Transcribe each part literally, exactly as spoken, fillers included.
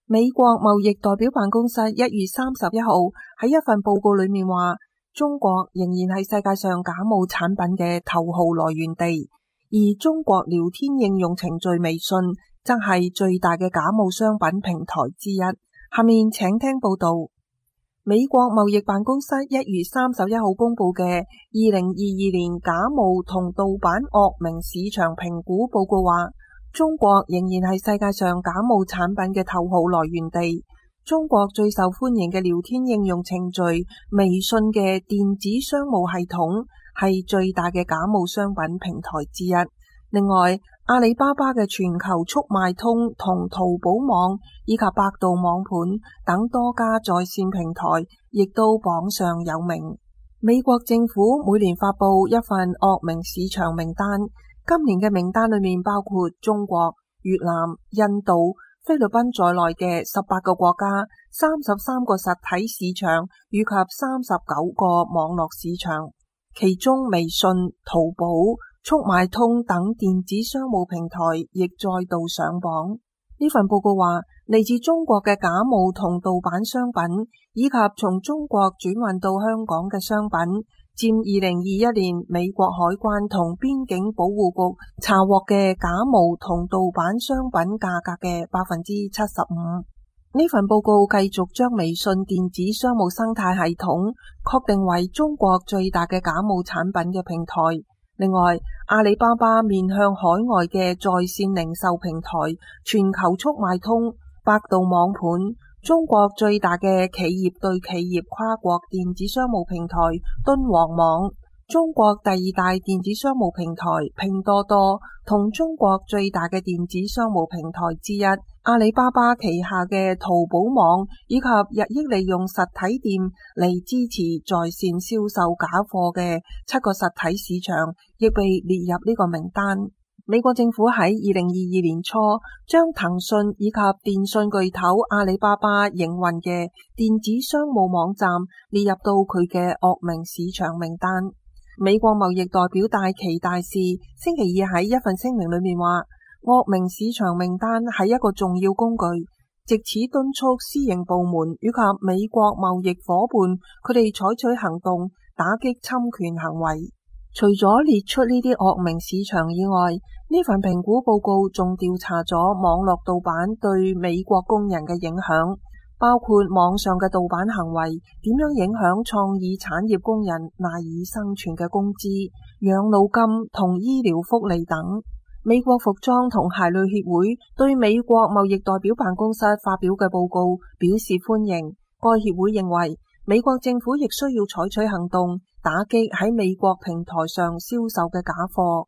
美國貿易代表辦公室一月三十一號喺一份報告裏面話，中國仍然係世界上假冒產品嘅頭號來源地，而中國聊天應用程序微信則係最大嘅假冒商品平台之一。下面請聽報道。美國貿易辦公室一月三十一號公布嘅二零二二年假冒同盜版惡名市場評估報告話，中國仍然係世界上假冒產品嘅頭號來源地。中國最受歡迎嘅聊天應用程序微信嘅電子商務系統係最大嘅假冒商品平台之一。另外，阿里巴巴嘅全球速賣通同淘寶網以及百度網盤等多家在線平台亦都榜上有名。美國政府每年發布一份惡名市場名單，今年嘅名單裏面包括中國、越南、印度、菲律賓在內嘅十八個國家、三十三個實體市場以及三十九個網絡市場，其中微信、淘寶、速賣通等電子商務平台亦再度上榜。呢份報告話，嚟自中國嘅假冒同盜版商品，以及從中國轉運到香港嘅商品，佔二零二一年美國海關同邊境保護局查獲嘅假冒同盜版商品價格嘅百分之七十五。呢份報告繼續將微信電子商務生態系統確定為中國最大嘅假冒產品嘅平台。另外，阿里巴巴面向海外嘅在線零售平台全球速賣通、百度網盤、中國最大嘅企業對企業跨國電子商務平台敦煌網、中國第二大電子商務平台拼多多同中國最大嘅電子商務平台之一阿里巴巴旗下嘅淘寶網，以及日益利用實體店嚟支持在線銷售假貨嘅七個實體市場，亦被列入呢個名單。美國政府喺二零二二年初將騰訊以及電信巨頭阿里巴巴營運嘅電子商務網站列入到佢嘅惡名市場名單。美國貿易代表戴琪大使星期二喺一份聲明裏面話，惡名市場名單係一個重要工具，藉此敦促私營部門以及美國貿易夥伴佢哋採取行動打擊侵權行為。除咗列出呢啲惡名市場以外，呢份評估報告仲調查咗網絡盜版對美國工人嘅影響，包括網上嘅盜版行為點樣影響創意產業工人賴以生存嘅工資、養老金同醫療福利等。美國服裝同鞋類協會對美國貿易代表辦公室發表嘅報告表示歡迎。該協會認為，美國政府亦需要採取行動，打擊喺美國平台上銷售嘅假貨。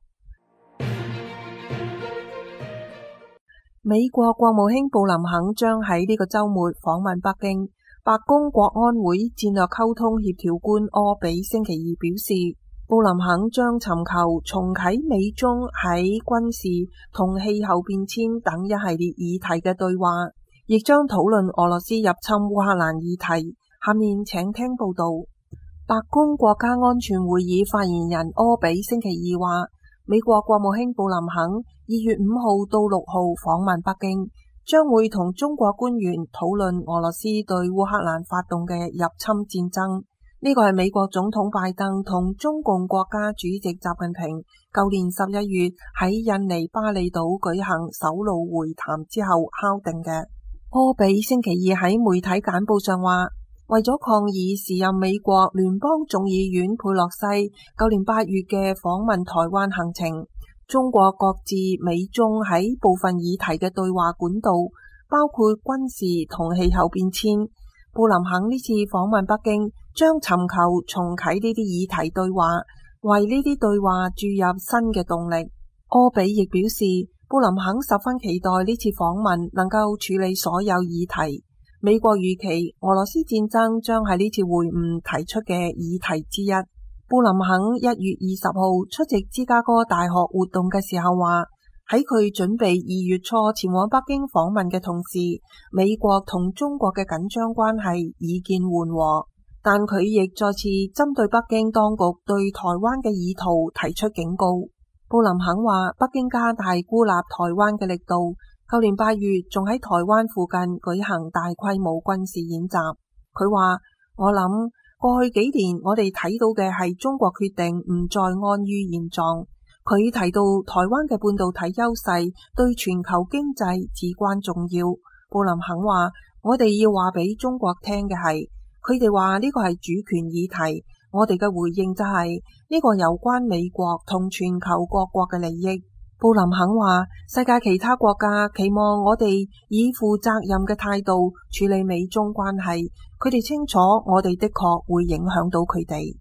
美國國務卿布林肯將喺呢個週末訪問北京。白宮國安會戰略溝通協調官柯比星期二表示，布林肯將尋求重啟美中喺軍事同氣候變遷等一系列議題嘅對話，亦將討論俄羅斯入侵烏克蘭議題。下面請聽報道。白宮國家安全會議發言人柯比星期二話，美國國務卿布林肯二月五號到六號訪問北京，將會同中國官員討論俄羅斯對烏克蘭發動嘅入侵戰爭。呢個係美國總統拜登同中共國家主席習近平舊年十一月喺印尼巴厘島舉行首腦會談之後敲定嘅。柯比星期二喺媒體簡報上話，為咗抗議時任美國聯邦眾議院佩洛西舊年八月嘅訪問台灣行程，中國擱置美中喺部分議題嘅對話管道，包括軍事同氣候變遷。布林肯呢次訪問北京，將尋求重啟呢啲議題對話，為呢啲對話注入新嘅動力。柯比亦表示，布林肯十分期待呢次訪問能夠處理所有議題。美國預期俄羅斯戰爭將係呢次會晤提出嘅議題之一。布林肯一月二十號出席芝加哥大學活動嘅時候話，喺佢準備二月初前往北京訪問嘅同時，美國同中國嘅緊張關係已見緩和，但佢亦再次針對北京當局對台灣嘅意圖提出警告。布林肯話，北京加大孤立台灣嘅力度， 舊年八月仲喺台灣附近舉行大規模軍事演習。佢話：我諗過去幾年我哋睇到嘅係中國決定唔再安於現狀。佢提到台灣嘅半導體優勢對全球經濟至關重要。布林肯話：我哋要話俾中國聽嘅係，佢哋話呢個係主權議題，我哋嘅回應就係呢個有關美國同全球各國嘅利益。布林肯話：世界其他國家期望我哋以負責任嘅態度處理美中關係，佢哋清楚我哋的確會影響到佢哋。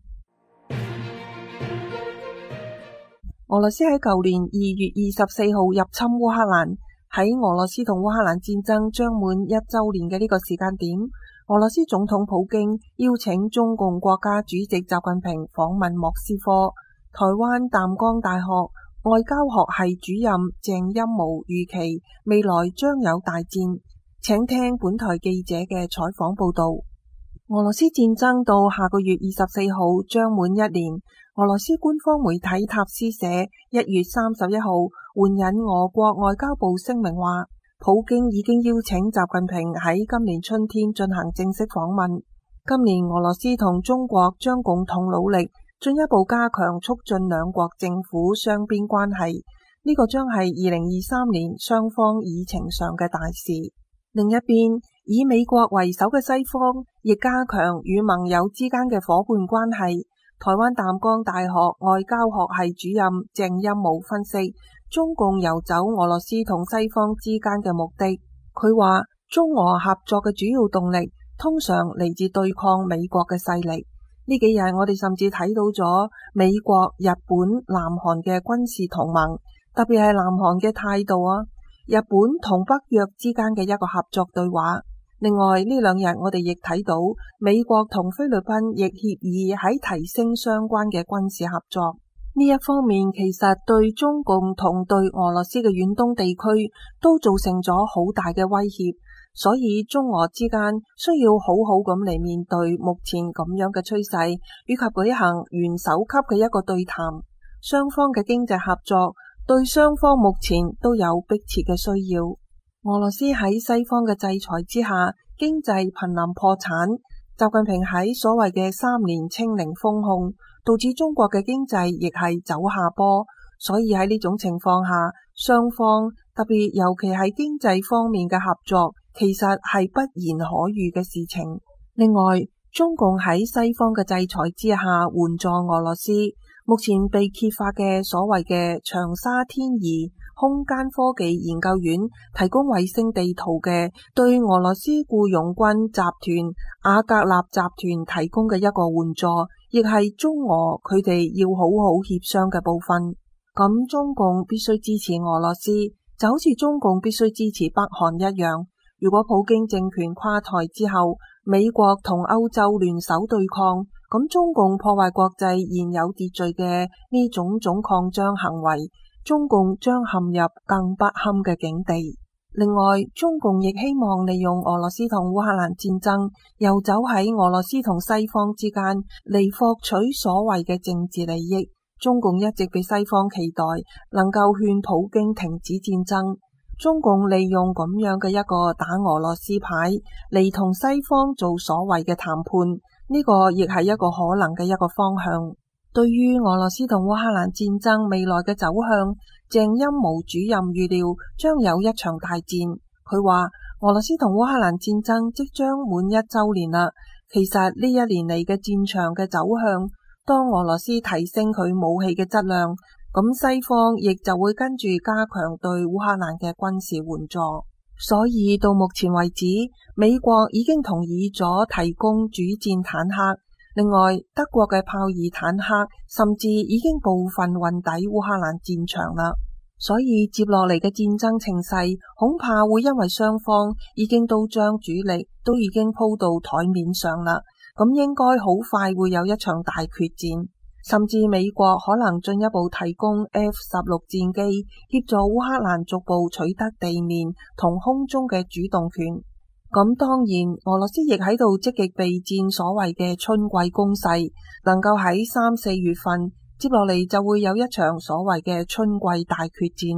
俄羅斯喺舊年二月二十四號入侵烏克蘭，喺俄羅斯同烏克蘭戰爭將滿一周年嘅呢個時間點，俄羅斯總統普京邀請中共國家主席習近平訪問莫斯科。台灣淡江大學外交學系主任鄭欽模預期未來將有大戰，請聽本台記者嘅採訪報道。俄羅斯戰爭到下個月二十四號將滿一年。俄羅斯官方媒體塔斯社一月三十一號援引俄國外交部聲明話，普京已經邀請習近平喺今年春天進行正式訪問。今年俄羅斯同中國將共同努力進一步加強促進兩國政府雙邊關係，呢、這個將係二零二三年雙方議程上嘅大事。另一邊，以美國為首嘅西方亦加強與盟友之間嘅夥伴關係。台灣淡江大學外交學系主任鄭欽模分析中共游走俄羅斯同西方之間嘅目的。佢話中俄合作嘅主要動力通常嚟自對抗美國嘅勢力。呢幾日我哋甚至睇到咗美國、日本、南韓嘅軍事同盟，特別係南韓嘅態度啊。日本同北約之間嘅一個合作對話。另外呢兩日我哋亦睇到美國同菲律賓亦協議喺提升相關嘅軍事合作。呢一方面其實對中共同對俄羅斯嘅遠東地區都造成咗好大嘅威脅，所以中俄之間需要好好咁嚟面對目前咁樣嘅趨勢，以及舉行元首級嘅一個對談。雙方嘅經濟合作對雙方目前都有迫切嘅需要。俄羅斯喺西方嘅制裁之下，經濟瀕臨破產。習近平喺所謂嘅三年清零封控，導致中國嘅經濟亦係走下坡。所以喺呢種情況下，雙方特別尤其係經濟方面嘅合作，其實係不言可喻嘅事情。另外，中共喺西方嘅制裁之下援助俄羅斯，目前被揭發嘅所謂嘅長沙天儀空間科技研究院提供衛星地圖嘅，對俄羅斯僱傭軍集團瓦格納集團提供嘅一個援助，亦係中俄佢哋要好好協商嘅部分。咁中共必須支持俄羅斯，就好似中共必須支持北韓一樣。如果普京政權垮台之後，美國同歐洲聯手對抗，咁中共破壞國際現有秩序嘅呢種種擴張行為，中共將陷入更不堪嘅境地。另外，中共亦希望利用俄羅斯同烏克蘭戰爭，遊走喺俄羅斯同西方之間嚟獲取所謂嘅政治利益。中共一直被西方期待能夠勸普京停止戰爭。中共利用咁樣嘅一個打俄羅斯牌嚟同西方做所謂嘅談判，呢個亦係一個可能嘅一個方向。對於俄羅斯同烏克蘭戰爭未來嘅走向，鄭欽模主任預料將有一場大戰。佢話俄羅斯同烏克蘭戰爭即將滿一周年啦。其實呢一年嚟嘅戰場嘅走向，當俄羅斯提升佢武器嘅質量，咁西方亦就會跟住加強對烏克蘭嘅軍事援助。所以到目前為止，美國已經同意咗提供主戰坦克。另外，德國嘅豹二坦克甚至已經部分運抵烏克蘭戰場啦。所以接落嚟嘅戰爭情勢，恐怕會因為雙方已經都將主力都已經鋪到台面上啦。咁應該好快會有一場大決戰，甚至美國可能進一步提供 F 十六戰機，協助烏克蘭逐步取得地面同空中嘅主動權。咁當然，俄羅斯亦喺度積極備戰所謂嘅春季攻勢，能夠喺三四月份接落嚟就會有一場所謂嘅春季大決戰。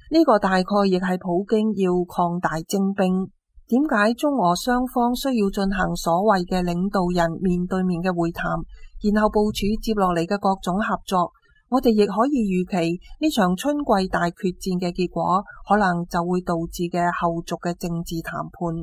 呢個大概亦係普京要擴大徵兵。點解中俄雙方需要進行所謂嘅領導人面對面嘅會談，然後部署接落嚟嘅各種合作？我哋亦可以預期呢場春季大決戰嘅結果，可能就會導致嘅後續嘅政治談判。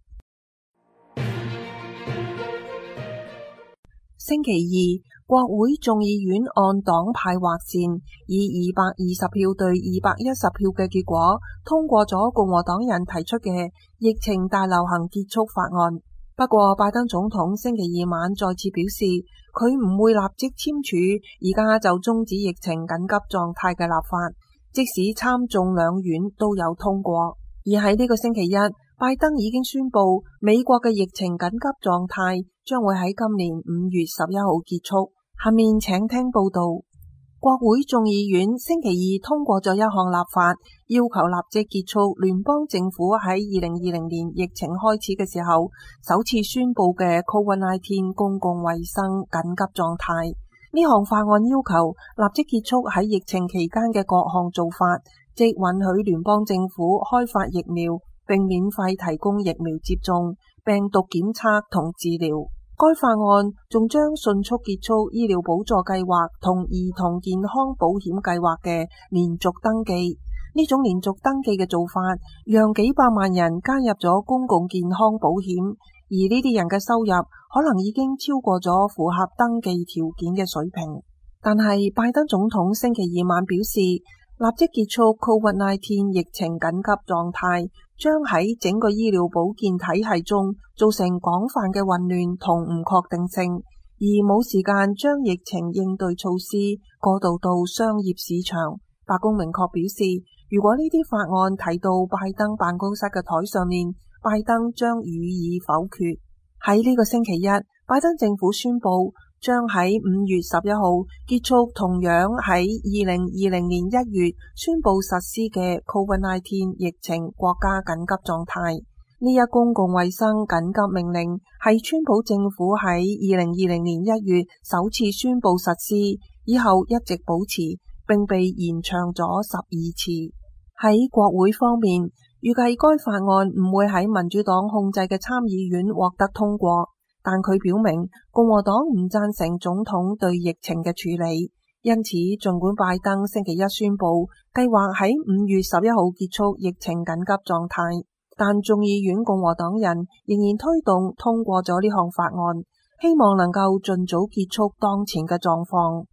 星期二，國會眾議院按黨派劃線，以二百二十票對二百一十票嘅結果，通過咗共和黨人提出嘅疫情大流行結束法案。不過，拜登總統星期二晚再次表示，佢唔會立即簽署而家就終止疫情緊急狀態嘅立法，即使參眾兩院都有通過。而喺呢個星期一，拜登已經宣布美國嘅疫情緊急狀態將會喺今年五月十一號結束。下面請聽報道。國會眾議院星期二通過咗一項立法，要求立即結束聯邦政府喺二零二零年疫情開始嘅時候首次宣布嘅 COVID 十九 公共衛生緊急狀態。呢項法案要求立即結束喺疫情期間嘅各項做法，即允許聯邦政府開發疫苗，並免費提供疫苗接種、病毒檢測同治療。該法案仲將迅速結束醫療補助計劃同兒童健康保險計劃嘅連續登記。呢種連續登記嘅做法，讓幾百萬人加入咗公共健康保險，而呢啲人嘅收入可能已經超過咗符合登記條件嘅水平。但係拜登總統星期二晚表示，立即結束 COVID 十九 疫情緊急狀態，將喺整個醫療保健體系中造成廣泛嘅混亂同唔確定性，而冇時間將疫情應對措施過渡到商業市場。白宮明確表示，如果呢啲法案提到拜登辦公室嘅台上面，拜登將予以否決。喺呢個星期一，拜登政府宣布將喺五月十一號結束同樣喺二零二零年一月宣布實施嘅 COVID 十九 疫情國家緊急狀態。呢一公共衛生緊急命令係川普政府喺二零二零年一月首次宣布實施，以後一直保持，並被延長咗十二次。喺國會方面，預計該法案唔會喺民主黨控制嘅參議院獲得通過。但佢表明共和黨唔贊成總統對疫情嘅處理，因此儘管拜登星期一宣布計劃喺五月十一號結束疫情緊急狀態，但眾議院共和黨人仍然推動通過咗呢項法案，希望能夠盡早結束當前嘅狀況。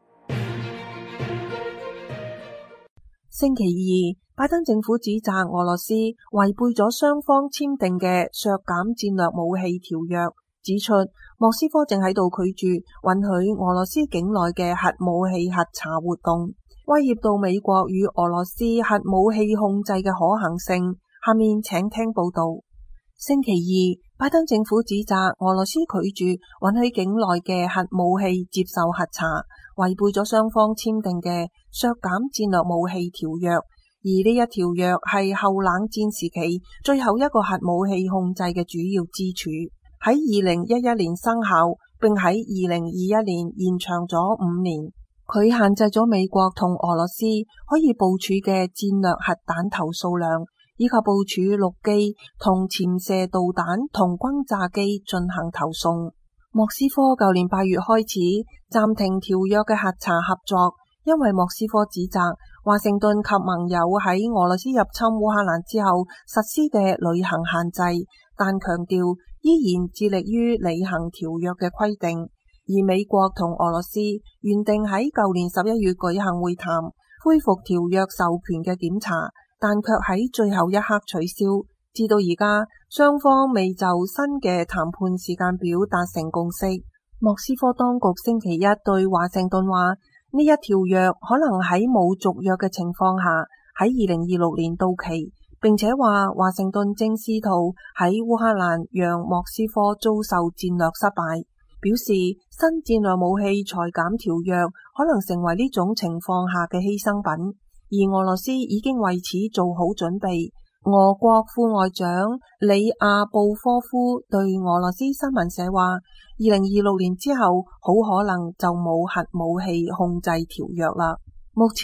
星期二，拜登政府指責俄羅斯違背咗雙方簽訂嘅削減戰略武器條約，指出莫斯科正喺度拒絕允許俄羅斯境內嘅核武器核查活動，威脅到美國與俄羅斯核武器控制嘅可行性。下面請聽報道。星期二，拜登政府指責俄羅斯拒絕允許境內嘅核武器接受核查，違背咗雙方簽訂嘅削減戰略武器條約，而呢一條約係後冷戰時期最後一個核武器控制嘅主要支柱。喺二零一一年生效，並喺二零二一年延長咗五年。佢限制咗美國同俄羅斯可以部署嘅戰略核彈頭數量，以及部署陸基同潛射導彈同轟炸機進行投送。莫斯科舊年八月開始暫停條約嘅核查合作，因為莫斯科指責華盛頓及盟友喺俄羅斯入侵烏克蘭之後實施嘅旅行限制，但強調依然致力於履行條約嘅規定。而美國同俄羅斯原定喺舊年十一月舉行會談，恢復條約授權嘅檢查，但卻喺最後一刻取消。至到而家，雙方未就新嘅談判時間表達成共識。莫斯科當局星期一對華盛頓話，呢一條約可能喺冇續約嘅情況下喺二零二六年到期，並且話華盛頓正試圖喺烏克蘭讓莫斯科遭受戰略失敗，表示新戰略武器裁減條約可能成為呢種情況下嘅犧牲品，而俄羅斯已經為此做好準備。俄國副外長里亞布科夫對俄羅斯新聞社話，二零二六年之後好可能就冇核武器控制條約啦。目前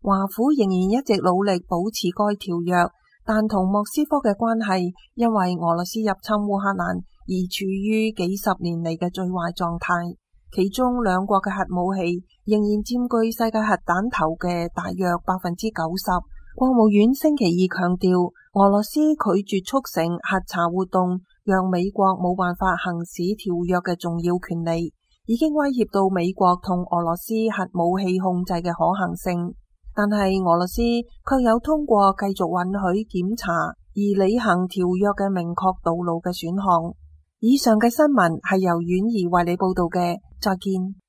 華府仍然一直努力保持該條約，但同莫斯科嘅關係因為俄羅斯入侵烏克蘭而處於幾十年嚟嘅最壞狀態。其中兩國嘅核武器仍然佔據世界核彈頭嘅大約百分之九十。國務院星期二強調，俄羅斯拒絕促成核查活動，讓美國冇辦法行使條約嘅重要權利，已經威脅到美國同俄羅斯核武器控制嘅可行性。但係俄羅斯卻有通過繼續允許檢查而履行條約嘅明確道路嘅選項。以上嘅新聞係由婉兒為你報道嘅，再見。